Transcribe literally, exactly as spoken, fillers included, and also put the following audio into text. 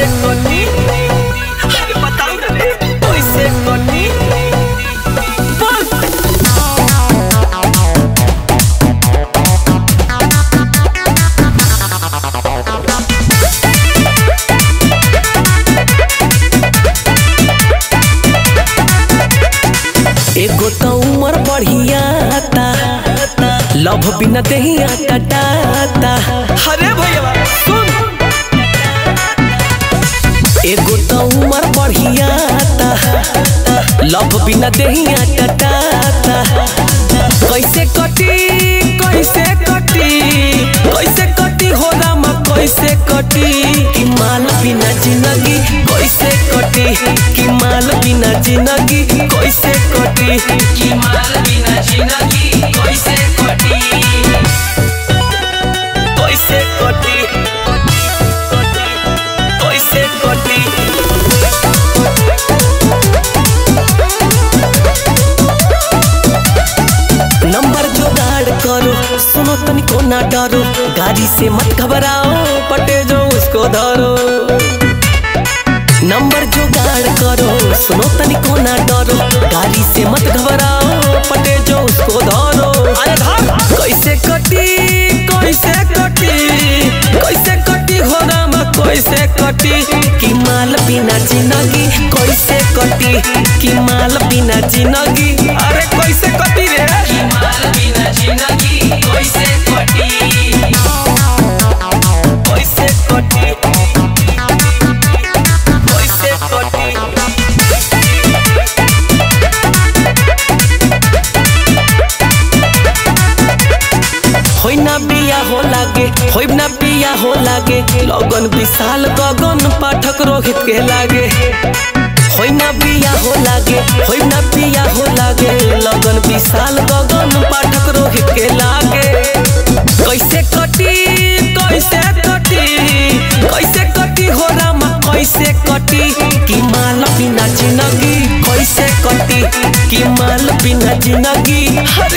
कैसे कटी अरे बताओ ना रे कैसे कटी एगो तो उम्र बढ़िया लव बिना दहिया कटाता। अरे भैया सुन एगो तो उम्र बढ़िया लव बिना दहिया कटाता। कैसे कटी कैसे कटी कैसे कटी हो रामा कैसे कटी कि माल बिना जिंदगी कैसे कटी कि माल बिना जिंदगी कैसे कटी कि माल बिना जिंदगी कैसे कटी कैसे कटी कैसे कटी नंबर जुगाड़ करो सुनो तनिको ना डरो गाड़ी से मत घबराओ पटे जो उसको धरो। नंबर जुगाड़ करो सुनो तनिको ना डरो गाड़ी से मत घबराओ पटे जो उसको धरो। अरे धर कैसे कटी कैसे कटी कैसे कटी हो रामा कैसे कटी कि माल बिना जिंदगी कैसे कटी कि माल बिना जिंदगी अरे कैसे कटी रे कि माल बिना जिंदगी कैसे कटी कैसे कटी कैसे कटी होई ना बिया हो लागे होई ना बिया हो लागे लगन विशाल गगन पाठक रोहित के लागे। होई ना बिया हो लागे होई ना बिया हो लागे लगन विशाल गगन पाठक रोहित के लागे। कैसे कटी कैसे कटी कैसे कटी हो रामा कैसे कटी कि माल बिना जिंदगी कैसे कटी कि माल बिना जिंदगी